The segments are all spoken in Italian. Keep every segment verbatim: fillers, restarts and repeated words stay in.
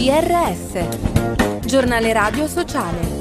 G R S, Giornale Radio Sociale.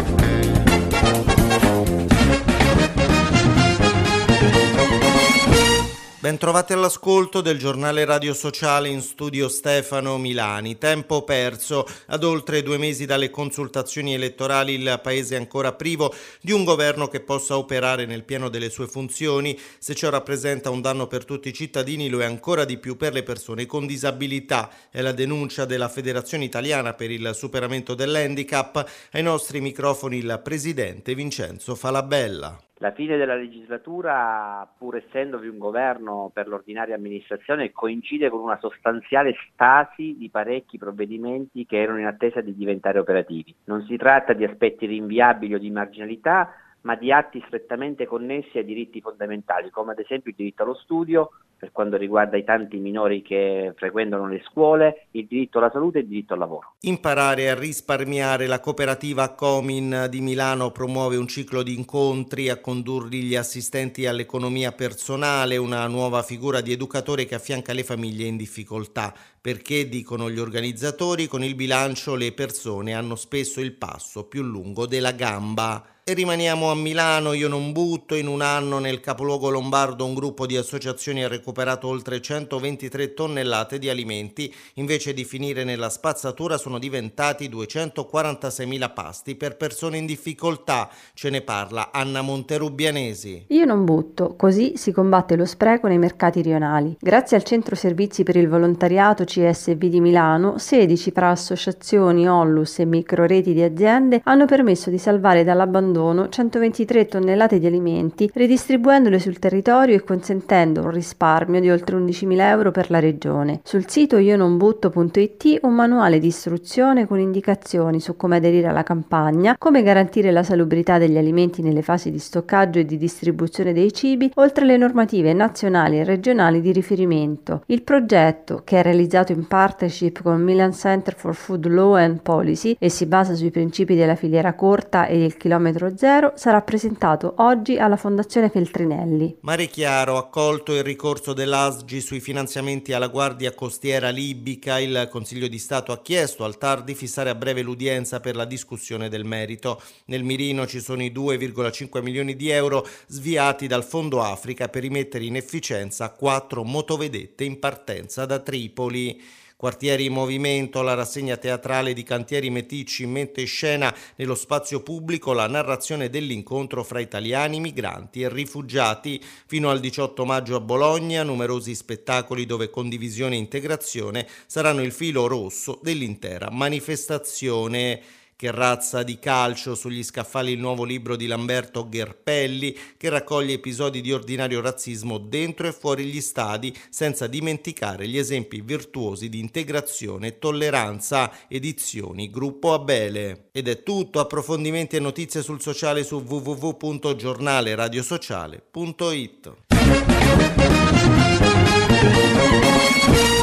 Bentrovati all'ascolto del Giornale Radio Sociale, in studio Stefano Milani. Tempo perso. Ad oltre due mesi dalle consultazioni elettorali il Paese è ancora privo di un governo che possa operare nel pieno delle sue funzioni. Se ciò rappresenta un danno per tutti i cittadini, lo è ancora di più per le persone con disabilità. È la denuncia della Federazione Italiana per il Superamento dell'Handicap. Ai nostri microfoni il presidente Vincenzo Falabella. La fine della legislatura, pur essendovi un governo per l'ordinaria amministrazione, coincide con una sostanziale stasi di parecchi provvedimenti che erano in attesa di diventare operativi. Non si tratta di aspetti rinviabili o di marginalità, ma di atti strettamente connessi ai diritti fondamentali, come ad esempio il diritto allo studio, per quanto riguarda i tanti minori che frequentano le scuole, il diritto alla salute e il diritto al lavoro. Imparare a risparmiare. La cooperativa Comin di Milano promuove un ciclo di incontri a condurli gli assistenti all'economia personale, una nuova figura di educatore che affianca le famiglie in difficoltà. Perché, dicono gli organizzatori, con il bilancio le persone hanno spesso il passo più lungo della gamba. E rimaniamo a Milano. Io non butto. In un anno nel capoluogo lombardo un gruppo di associazioni ha recuperato oltre centoventitré tonnellate di alimenti. Invece di finire nella spazzatura sono diventati duecentoquarantaseimila pasti per persone in difficoltà. Ce ne parla Anna Monterubianesi. Io non butto, così si combatte lo spreco nei mercati rionali. Grazie al Centro Servizi per il Volontariato C S V di Milano, sedici tra associazioni, Onlus e microreti di aziende hanno permesso di salvare dall'abbandono centoventitré tonnellate di alimenti, ridistribuendole sul territorio e consentendo un risparmio di oltre undicimila euro per la regione. Sul sito io non butto punto it un manuale di istruzione con indicazioni su come aderire alla campagna, come garantire la salubrità degli alimenti nelle fasi di stoccaggio e di distribuzione dei cibi, oltre alle normative nazionali e regionali di riferimento. Il progetto, che è realizzato in partnership con Milan Center for Food Law and Policy e si basa sui principi della filiera corta e del chilometro zero, sarà presentato oggi alla Fondazione Feltrinelli. Mare Chiaro, accolto il ricorso dell'A S G I sui finanziamenti alla Guardia Costiera libica. Il Consiglio di Stato ha chiesto al T A R di fissare a breve l'udienza per la discussione del merito. Nel mirino ci sono i due virgola cinque milioni di euro sviati dal Fondo Africa per rimettere in efficienza quattro motovedette in partenza da Tripoli. Quartieri in movimento, la rassegna teatrale di Cantieri Meticci mette in scena nello spazio pubblico la narrazione dell'incontro fra italiani, migranti e rifugiati. Fino al diciotto maggio a Bologna, numerosi spettacoli dove condivisione e integrazione saranno il filo rosso dell'intera manifestazione. Che razza di calcio, sugli scaffali il nuovo libro di Lamberto Gherpelli, che raccoglie episodi di ordinario razzismo dentro e fuori gli stadi, senza dimenticare gli esempi virtuosi di integrazione e tolleranza. Edizioni Gruppo Abele. Ed è tutto. Approfondimenti e notizie sul sociale su w w w punto giornale radio sociale punto it.